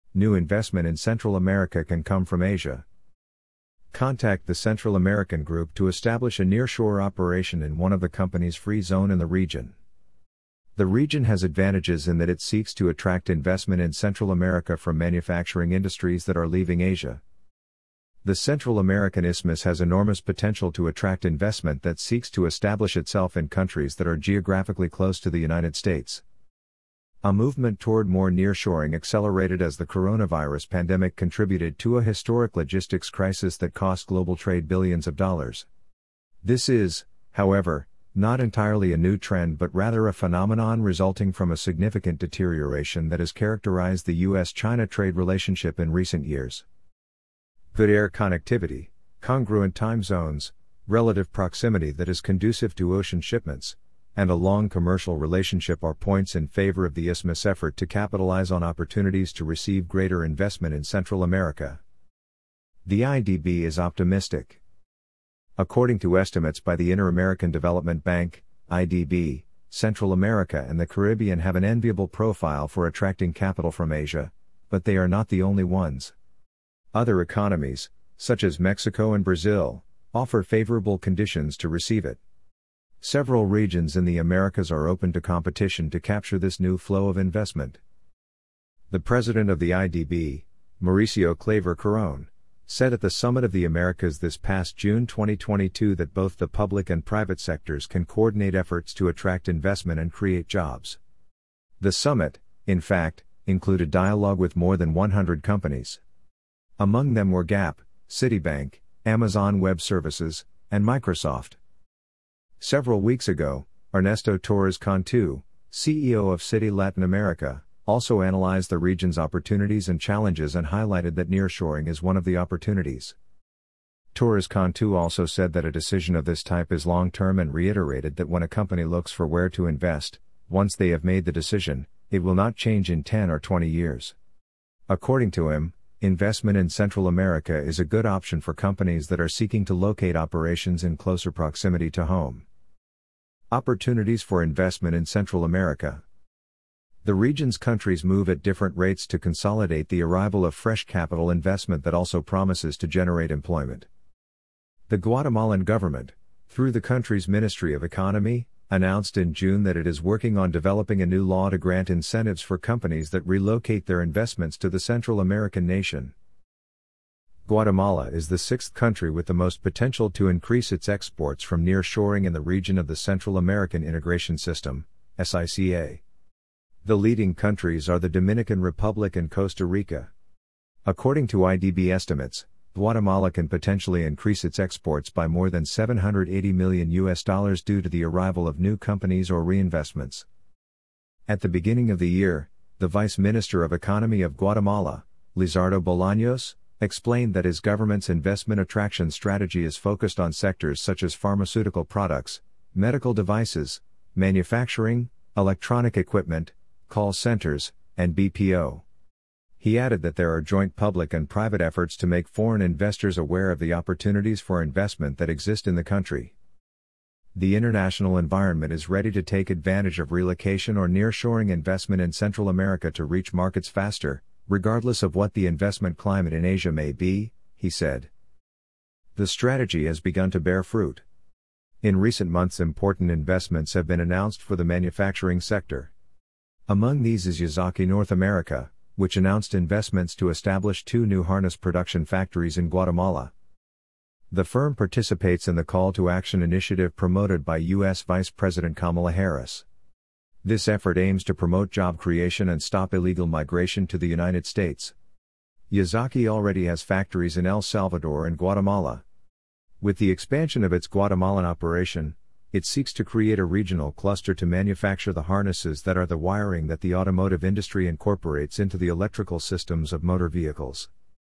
new investment in Central America can come from Asia. Contact the Central American Group to establish a nearshore operation in one of the company's free zone in the region. The region has advantages in that it seeks to attract investment in Central America from manufacturing industries that are leaving Asia. The Central American Isthmus has enormous potential to attract investment that seeks to establish itself in countries that are geographically close to the United States. A movement toward more nearshoring accelerated as the coronavirus pandemic contributed to a historic logistics crisis that cost global trade billions of dollars. This is, however, not entirely a new trend but rather a phenomenon resulting from a significant deterioration that has characterized the U.S.-China trade relationship in recent years. Good air connectivity, congruent time zones, relative proximity that is conducive to ocean shipments, and a long commercial relationship are points in favor of the Isthmus effort to capitalize on opportunities to receive greater investment in Central America. The IDB is optimistic. According to estimates by the Inter-American Development Bank, IDB, Central America and the Caribbean have an enviable profile for attracting capital from Asia, but they are not the only ones. Other economies, such as Mexico and Brazil, offer favorable conditions to receive it. Several regions in the Americas are open to competition to capture this new flow of investment. The president of the IDB, Mauricio Claver Carone, said at the Summit of the Americas this past June 2022 that both the public and private sectors can coordinate efforts to attract investment and create jobs. The summit, in fact, included dialogue with more than 100 companies. Among them were Gap, Citibank, Amazon Web Services, and Microsoft. Several weeks ago, Ernesto Torres Cantu, CEO of Citi Latin America, also analyzed the region's opportunities and challenges and highlighted that nearshoring is one of the opportunities. Torres Cantu also said that a decision of this type is long-term and reiterated that when a company looks for where to invest, once they have made the decision, it will not change in 10 or 20 years. According to him, investment in Central America is a good option for companies that are seeking to locate operations in closer proximity to home. Opportunities for investment in Central America. The region's countries move at different rates to consolidate the arrival of fresh capital investment that also promises to generate employment. The Guatemalan government, through the country's Ministry of Economy, announced in June that it is working on developing a new law to grant incentives for companies that relocate their investments to the Central American nation. Guatemala is the sixth country with the most potential to increase its exports from nearshoring in the region of the Central American Integration System, SICA. The leading countries are the Dominican Republic and Costa Rica. According to IDB estimates, Guatemala can potentially increase its exports by more than $780 million due to the arrival of new companies or reinvestments. At the beginning of the year, the Vice Minister of Economy of Guatemala, Lizardo Bolaños, explained that his government's investment attraction strategy is focused on sectors such as pharmaceutical products, medical devices, manufacturing, electronic equipment, call centers, and BPO. He added that there are joint public and private efforts to make foreign investors aware of the opportunities for investment that exist in the country. The international environment is ready to take advantage of relocation or nearshoring investment in Central America to reach markets faster, regardless of what the investment climate in Asia may be, he said. The strategy has begun to bear fruit. In recent months, important investments have been announced for the manufacturing sector. Among these is Yazaki North America, which announced investments to establish 2 new harness production factories in Guatemala. The firm participates in the Call to Action initiative promoted by U.S. Vice President Kamala Harris. This effort aims to promote job creation and stop illegal migration to the United States. Yazaki already has factories in El Salvador and Guatemala. With the expansion of its Guatemalan operation, it seeks to create a regional cluster to manufacture the harnesses that are the wiring that the automotive industry incorporates into the electrical systems of motor vehicles.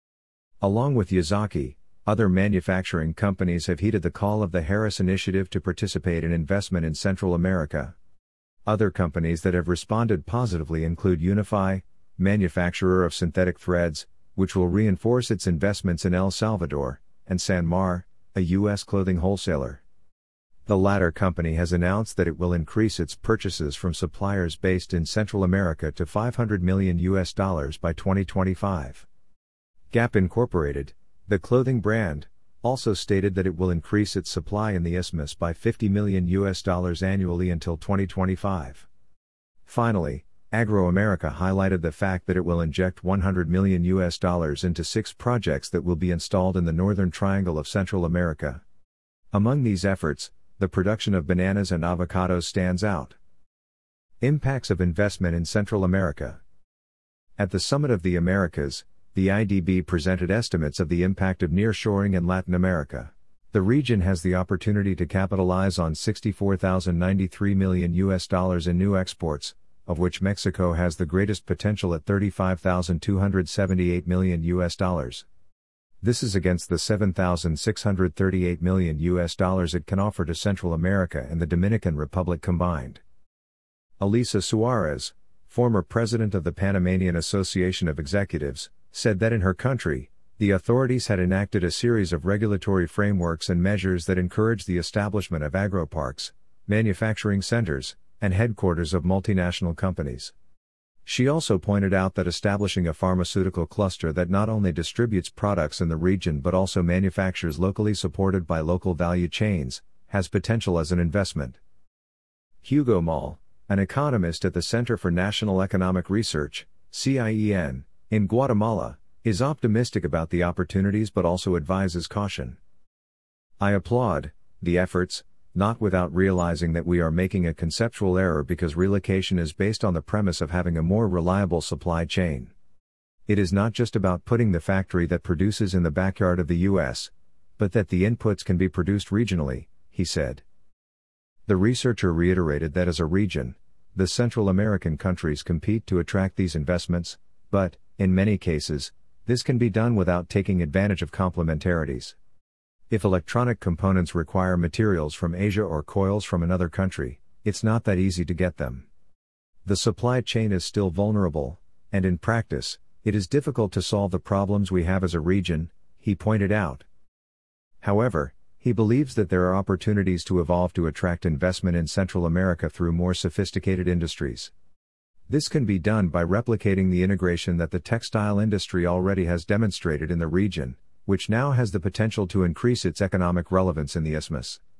Along with Yazaki, other manufacturing companies have heeded the call of the Harris Initiative to participate in investment in Central America. Other companies that have responded positively include Unify, manufacturer of synthetic threads, which will reinforce its investments in El Salvador, and Sanmar, a U.S. clothing wholesaler. The latter company has announced that it will increase its purchases from suppliers based in Central America to $500 million by 2025. Gap Incorporated, the clothing brand, also stated that it will increase its supply in the isthmus by $50 million annually until 2025. Finally, Agro-America highlighted the fact that it will inject $100 million into 6 projects that will be installed in the northern triangle of Central America. Among these efforts, the production of bananas and avocados stands out. Impacts of investment in Central America. At the Summit of the Americas, the IDB presented estimates of the impact of nearshoring in Latin America. The region has the opportunity to capitalize on $64,093 million in new exports, of which Mexico has the greatest potential at $35,278 million. This is against the $7,638 million it can offer to Central America and the Dominican Republic combined. Elisa Suarez, former president of the Panamanian Association of Executives, said that in her country, the authorities had enacted a series of regulatory frameworks and measures that encourage the establishment of agroparks, manufacturing centers, and headquarters of multinational companies. She also pointed out that establishing a pharmaceutical cluster that not only distributes products in the region but also manufactures locally supported by local value chains, has potential as an investment. Hugo Moll, an economist at the Center for National Economic Research, CIEN, in Guatemala, is optimistic about the opportunities but also advises caution. I applaud the efforts, not without realizing that we are making a conceptual error because relocation is based on the premise of having a more reliable supply chain. It is not just about putting the factory that produces in the backyard of the U.S., but that the inputs can be produced regionally, he said. The researcher reiterated that as a region, the Central American countries compete to attract these investments, but, in many cases, this can be done without taking advantage of complementarities. If electronic components require materials from Asia or coils from another country, it's not that easy to get them. The supply chain is still vulnerable, and in practice, it is difficult to solve the problems we have as a region, he pointed out. However, he believes that there are opportunities to evolve to attract investment in Central America through more sophisticated industries. This can be done by replicating the integration that the textile industry already has demonstrated in the region, which now has the potential to increase its economic relevance in the isthmus.